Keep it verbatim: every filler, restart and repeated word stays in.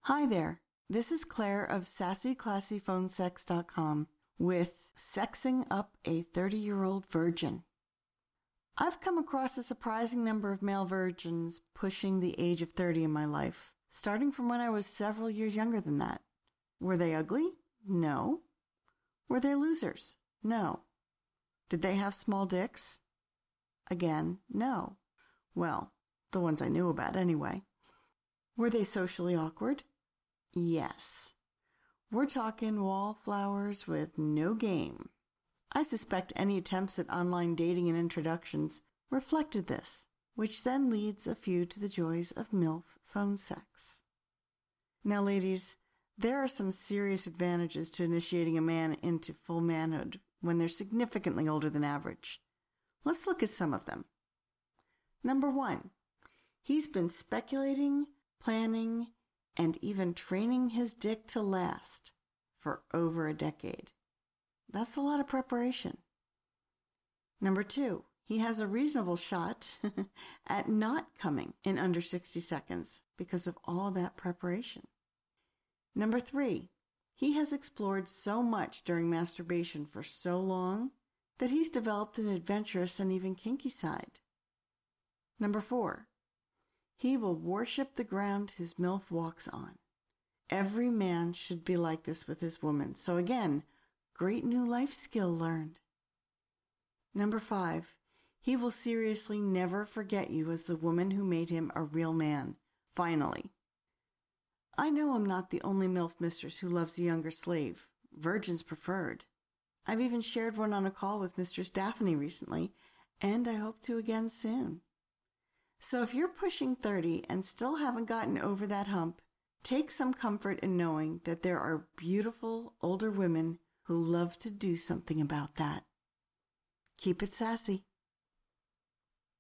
Hi there, this is Claire of sassy classy phone sex dot com with Sexing Up a thirty-Year-Old Virgin. I've come across a surprising number of male virgins pushing the age of thirty in my life, starting from when I was several years younger than that. Were they ugly? No. Were they losers? No. Did they have small dicks? Again, no. Well, the ones I knew about anyway. Were they socially awkward? Yes. We're talking wallflowers with no game. I suspect any attempts at online dating and introductions reflected this, which then leads a few to the joys of MILF phone sex. Now, ladies, there are some serious advantages to initiating a man into full manhood when they're significantly older than average. Let's look at some of them. Number one, he's been speculating, planning, and even training his dick to last for over a decade. That's a lot of preparation. Number two, he has a reasonable shot at not coming in under sixty seconds because of all that preparation. Number three, he has explored so much during masturbation for so long that he's developed an adventurous and even kinky side. Number four, he will worship the ground his MILF walks on. Every man should be like this with his woman. So again, great new life skill learned. Number five, he will seriously never forget you as the woman who made him a real man, finally. I know I'm not the only MILF mistress who loves a younger slave, virgins preferred. I've even shared one on a call with Mistress Daphne recently, and I hope to again soon. So if you're pushing thirty and still haven't gotten over that hump, take some comfort in knowing that there are beautiful older women who love to do something about that. Keep it sassy.